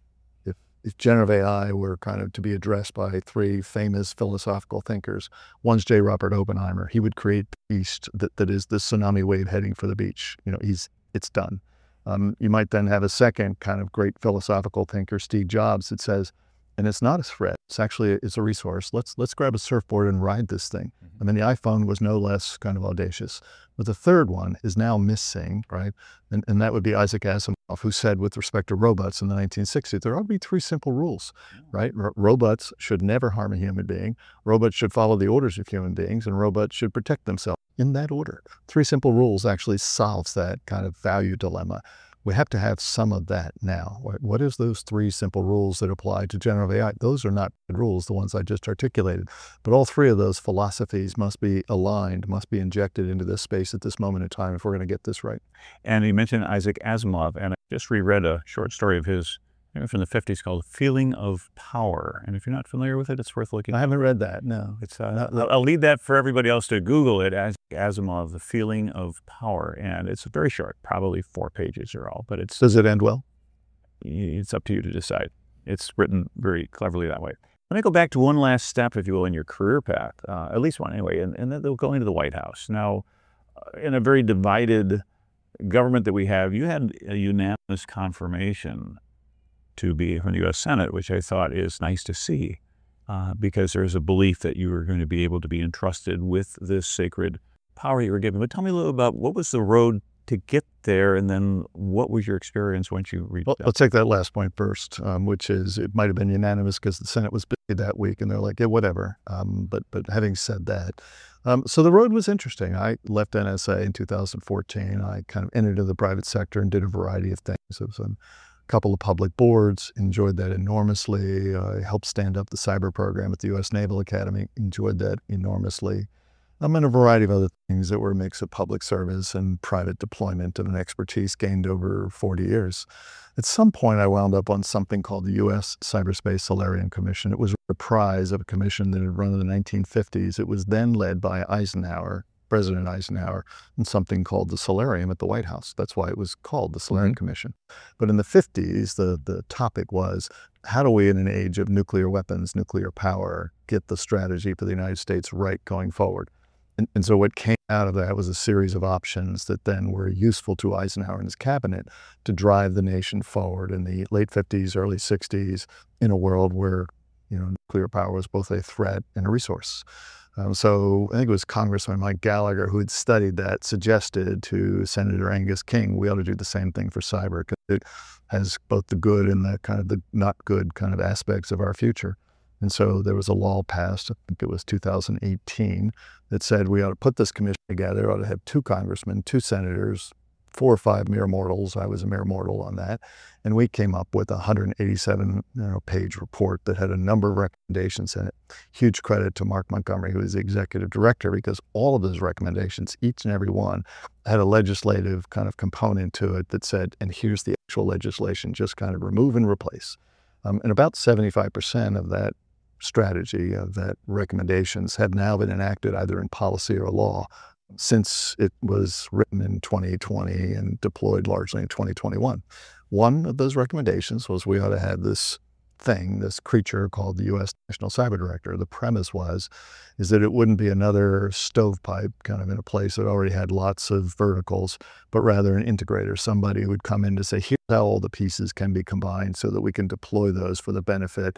Speaker 2: generative AI were kind of to be addressed by three famous philosophical thinkers, one's J. Robert Oppenheimer. He would create the beast that is the tsunami wave heading for the beach. It's done. You might then have a second kind of great philosophical thinker, Steve Jobs, that says, and it's not a threat. It's a resource. Let's grab a surfboard and ride this thing. I mean, the iPhone was no less kind of audacious. But the third one is now missing, right? And that would be Isaac Asimov, who said with respect to robots in the 1960s, there ought to be three simple rules, right? Robots should never harm a human being. Robots should follow the orders of human beings, and robots should protect themselves in that order. Three simple rules actually solves that kind of value dilemma. We have to have some of that now. What is those three simple rules that apply to generative AI? Those are not good rules, the ones I just articulated. But all three of those philosophies must be aligned, must be injected into this space at this moment in time if we're going to get this right.
Speaker 1: And you mentioned Isaac Asimov, and I just reread a short story of his from the 50s called Feeling of Power. And if you're not familiar with it, it's worth looking
Speaker 2: I
Speaker 1: at.
Speaker 2: haven't read that, no.
Speaker 1: It's I'll leave that for everybody else to Google it, as Asimov, The Feeling of Power. And it's very short, probably 4 pages or all, but
Speaker 2: Does it end well?
Speaker 1: It's up to you to decide. It's written very cleverly that way. Let me go back to one last step, if you will, in your career path, at least one anyway, and then they'll go into the White House. Now, in a very divided government that we have, you had a unanimous confirmation to be from the U.S. Senate, which I thought is nice to see, because there's a belief that you were going to be able to be entrusted with this sacred power you were given. But tell me a little about what was the road to get there, and then what was your experience once you reached out?
Speaker 2: Let's take that last point first, which is it might have been unanimous because the Senate was busy that week, and they're like, yeah, whatever. But having said that, so the road was interesting. I left NSA in 2014. I kind of entered into the private sector and did a variety of things. It was a couple of public boards, enjoyed that enormously. I helped stand up the cyber program at the U.S. Naval Academy, enjoyed that enormously. I'm in a variety of other things that were a mix of public service and private deployment and an expertise gained over 40 years. At some point, I wound up on something called the U.S. Cyberspace Solarium Commission. It was a reprise of a commission that had run in the 1950s. It was then led by Eisenhower, President Eisenhower, and something called the Solarium at the White House. That's why it was called the Solarium Commission. But in the 50s, the topic was, how do we, in an age of nuclear weapons, nuclear power, get the strategy for the United States right going forward? And so what came out of that was a series of options that then were useful to Eisenhower and his cabinet to drive the nation forward in the late 50s, early 60s, in a world where nuclear power was both a threat and a resource. So I think it was Congressman Mike Gallagher, who had studied that, suggested to Senator Angus King, we ought to do the same thing for cyber because it has both the good and the kind of the not good kind of aspects of our future. And so there was a law passed, I think it was 2018, that said we ought to put this commission together, ought to have 2 congressmen, 2 senators, 4 or 5 mere mortals. I was a mere mortal on that. And we came up with a 187 page report that had a number of recommendations in it. Huge credit to Mark Montgomery, who is the executive director, because all of those recommendations, each and every one, had a legislative kind of component to it that said, and here's the actual legislation, just kind of remove and replace. And about 75% of that strategy, of that recommendations, had now been enacted either in policy or law since it was written in 2020 and deployed largely in 2021. One of those recommendations was we ought to have this thing, this creature called the U.S. National Cyber Director. The premise is that it wouldn't be another stovepipe kind of in a place that already had lots of verticals, but rather an integrator, somebody who would come in to say, here's how all the pieces can be combined so that we can deploy those for the benefit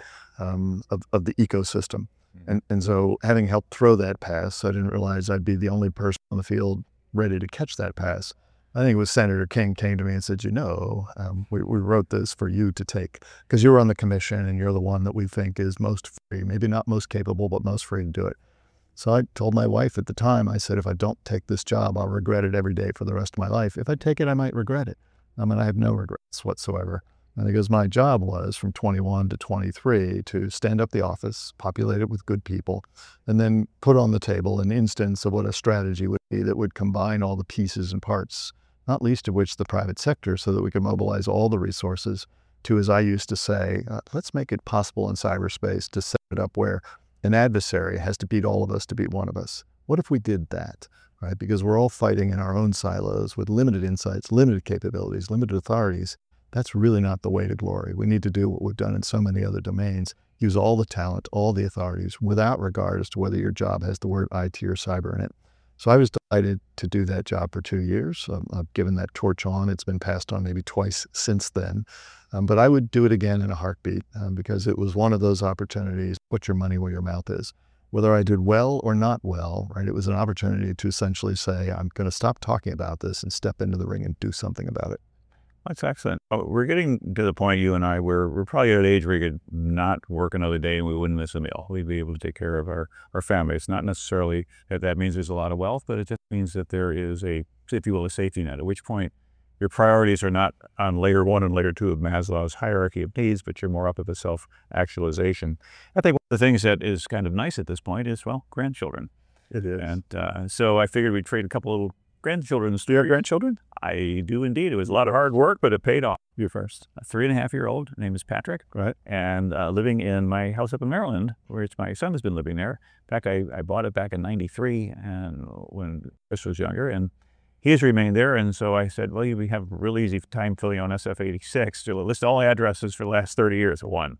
Speaker 2: of the ecosystem. And so having helped throw that pass, I didn't realize I'd be the only person on the field ready to catch that pass. I think it was Senator King came to me and said, we wrote this for you to take because you're on the commission and you're the one that we think is most free, maybe not most capable, but most free to do it. So I told my wife at the time, I said, if I don't take this job, I'll regret it every day for the rest of my life. If I take it, I might regret it. I have no regrets whatsoever. And because my job was from 21 to 23 to stand up the office, populate it with good people, and then put on the table an instance of what a strategy would be that would combine all the pieces and parts, not least of which the private sector, so that we could mobilize all the resources to, as I used to say, let's make it possible in cyberspace to set it up where an adversary has to beat all of us to beat one of us. What if we did that, right? Because we're all fighting in our own silos with limited insights, limited capabilities, limited authorities. That's really not the way to glory. We need to do what we've done in so many other domains, use all the talent, all the authorities, without regard as to whether your job has the word IT or cyber in it. So I was delighted to do that job for 2 years. I've given that torch on. It's been passed on maybe twice since then. But I would do it again in a heartbeat because it was one of those opportunities, put your money where your mouth is. Whether I did well or not well, right? It was an opportunity to essentially say, I'm going to stop talking about this and step into the ring and do something about it.
Speaker 1: That's excellent. We're getting to the point, you and I, where we're probably at an age where we could not work another day and we wouldn't miss a meal. We'd be able to take care of our family. It's not necessarily that means there's a lot of wealth, but it just means that there is a, if you will, a safety net, at which point your priorities are not on layer 1 and layer 2 of Maslow's hierarchy of needs, but you're more up at the self-actualization. I think one of the things that is kind of nice at this point is, well, grandchildren.
Speaker 2: It is.
Speaker 1: And so I figured we'd trade a couple little grandchildren. Do you have grandchildren? I do indeed. It was a lot of hard work, but it paid off.
Speaker 2: You first.
Speaker 1: A 3.5-year-old, name is Patrick.
Speaker 2: Right.
Speaker 1: And living in my house up in Maryland, where my son has been living there. In fact, I bought it back in '93 and when Chris was younger, and he has remained there. And so I said, well, we have a real easy time filling on SF86 to list all the addresses for the last 30 years of one.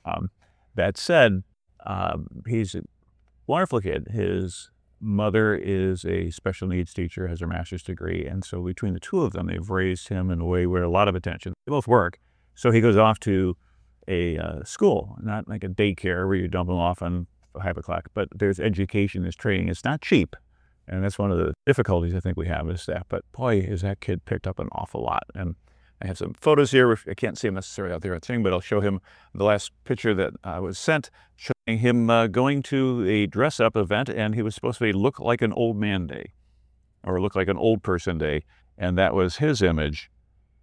Speaker 1: That said, he's a wonderful kid. His mother is a special needs teacher, has her master's degree. And so between the two of them, they've raised him in a way where a lot of attention, they both work. So he goes off to a school, not like a daycare where you dump him off on 5 o'clock, but there's education, there's training. It's not cheap. And that's one of the difficulties I think we have as staff. But boy, is that kid picked up an awful lot. And I have some photos here. I can't see him necessarily out there on thing, but I'll show him the last picture that was sent, showing him going to a dress-up event, and he was supposed to be look like an old man day, or look like an old person day, and that was his image.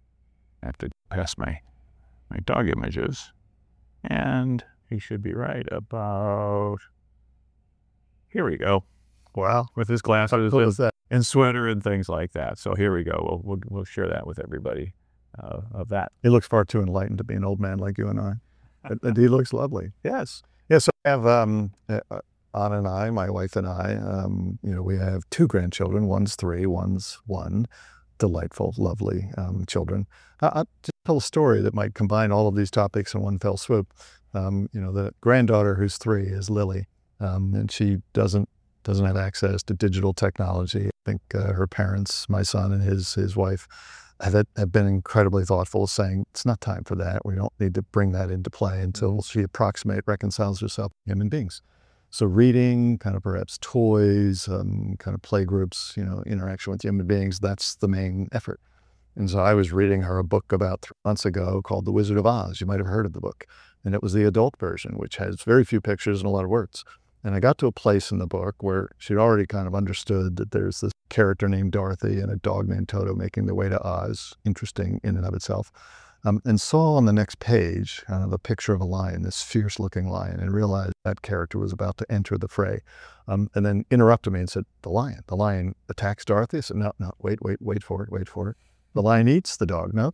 Speaker 1: I have to pass my dog images, and he should be right about, here we go.
Speaker 2: Wow.
Speaker 1: With his glasses
Speaker 2: What was that?
Speaker 1: and sweater and things like that. So here we go. We'll share that with everybody. Of that.
Speaker 2: He looks far too enlightened to be an old man like you and I. And he looks lovely.
Speaker 1: Yes.
Speaker 2: Yeah, so I have Anna and I, my wife and I, we have 2 grandchildren. One's 3, one's 1. Delightful, lovely children. I'll just tell a story that might combine all of these topics in one fell swoop. The granddaughter who's 3 is Lily, and she doesn't have access to digital technology. I think her parents, my son and his wife, have been incredibly thoughtful, saying it's not time for that. We don't need to bring that into play until she reconciles herself with human beings. So reading, kind of perhaps toys, kind of play groups, interaction with human beings, that's the main effort. And so I was reading her a book about 3 months ago called The Wizard of Oz. You might have heard of the book. And it was the adult version, which has very few pictures and a lot of words. And I got to a place in the book where she'd already kind of understood that there's this character named Dorothy and a dog named Toto making their way to Oz, interesting in and of itself, and saw on the next page kind of the picture of a lion, this fierce-looking lion, and realized that character was about to enter the fray. And then interrupted me and said, the lion attacks Dorothy? I said, no, wait for it. The lion eats the dog. Nope.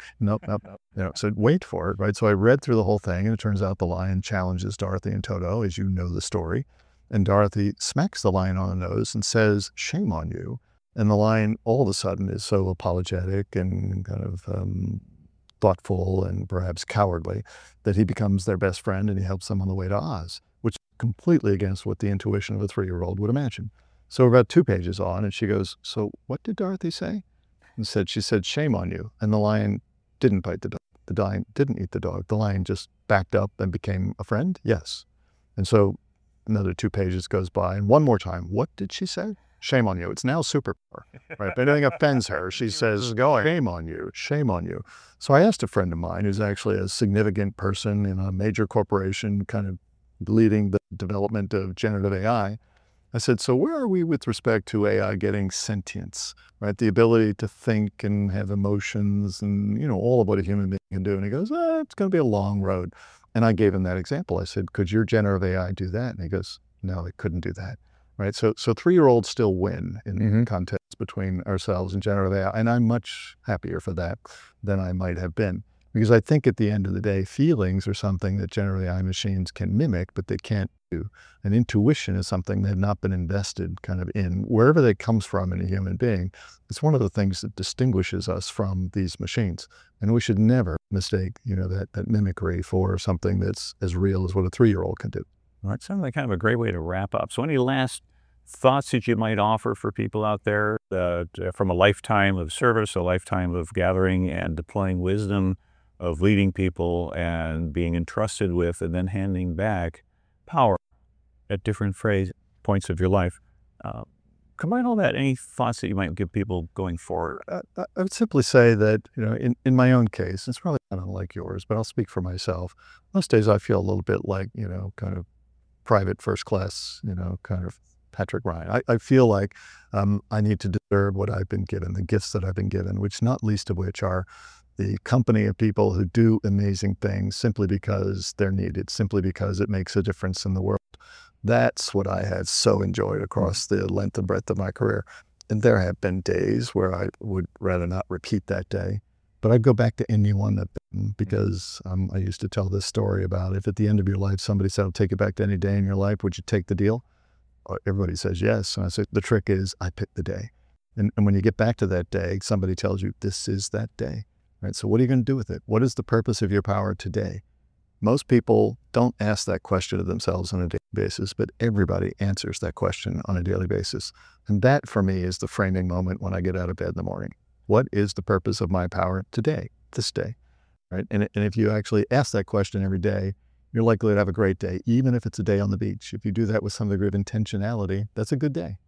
Speaker 2: So wait for it, right? So I read through the whole thing, and it turns out the lion challenges Dorothy and Toto, as you know the story. And Dorothy smacks the lion on the nose and says, shame on you. And the lion all of a sudden is so apologetic and kind of thoughtful and perhaps cowardly, that he becomes their best friend and he helps them on the way to Oz, which is completely against what the intuition of a 3-year-old would imagine. So we're about 2 pages on, and she goes, "So what did Dorothy say?" She said, "Shame on you." And the lion didn't bite the dog. The lion didn't eat the dog. The lion just backed up and became a friend? Yes. And so another 2 pages goes by, and one more time, "What did she say?" "Shame on you." It's now superpower, right? If anything offends her, she says, "Shame on you, shame on you." So I asked a friend of mine who's actually a significant person in a major corporation, kind of leading the development of generative AI. I said, "So where are we with respect to AI getting sentience, right? The ability to think and have emotions and, all of what a human being can do." And he goes, "It's going to be a long road." And I gave him that example. I said, "Could your generative AI do that?" And he goes, "No, it couldn't do that." Right. So 3-year-olds still win in contests between ourselves and generative AI. And I'm much happier for that than I might have been. Because I think at the end of the day, feelings are something that generative AI machines can mimic, but they can't do. And intuition is something they've not been invested kind of in, wherever that comes from in a human being. It's one of the things that distinguishes us from these machines. And we should never mistake, that mimicry for something that's as real as what a 3-year-old can do.
Speaker 1: Well, that sounds like kind of a great way to wrap up. So any last thoughts that you might offer for people out there from a lifetime of service, a lifetime of gathering and deploying wisdom, of leading people and being entrusted with and then handing back power at different points of your life? Combine all that. Any thoughts that you might give people going forward?
Speaker 2: I would simply say that, in my own case, it's probably not unlike yours, but I'll speak for myself. Most days I feel a little bit like, kind of private first class, kind of Patrick Ryan. I feel like I need to deserve what I've been given, the gifts that I've been given, which not least of which are the company of people who do amazing things simply because they're needed, simply because it makes a difference in the world. That's what I have so enjoyed across the length and breadth of my career. And there have been days where I would rather not repeat that day, but I'd go back to any one that because I used to tell this story about if at the end of your life somebody said, "I'll take you back to any day in your life, would you take the deal?" Everybody says yes. And I say, the trick is I pick the day. And when you get back to that day, somebody tells you this is that day. Right? So what are you going to do with it? What is the purpose of your power today? Most people don't ask that question of themselves on a daily basis, but everybody answers that question on a daily basis. And that for me is the framing moment when I get out of bed in the morning. What is the purpose of my power today, this day? Right? And if you actually ask that question every day, you're likely to have a great day, even if it's a day on the beach. If you do that with some degree of intentionality, that's a good day.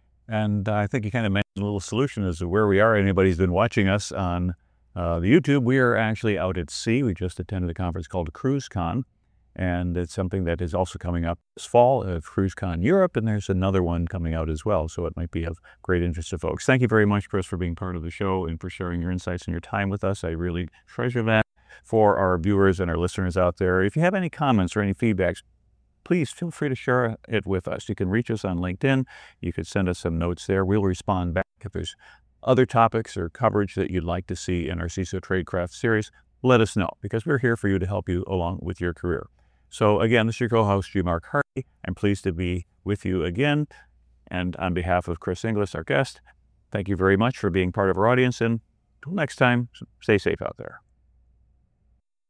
Speaker 1: And I think you kind of mentioned a little solution as to where we are. Anybody who's been watching us on the YouTube, we are actually out at sea. We just attended a conference called CruiseCon, and it's something that is also coming up this fall of CruiseCon Europe, and there's another one coming out as well, so it might be of great interest to folks. Thank you very much, Chris, for being part of the show and for sharing your insights and your time with us. I really treasure that. For our viewers and our listeners out there, if you have any comments or any feedbacks, please feel free to share it with us. You can reach us on LinkedIn. You could send us some notes there. We'll respond back. If there's other topics or coverage that you'd like to see in our CISO Tradecraft series, let us know, because we're here for you to help you along with your career. So again, this is your co-host, G. Mark Hardy. I'm pleased to be with you again. And on behalf of Chris Inglis, our guest, thank you very much for being part of our audience. And until next time, stay safe out there.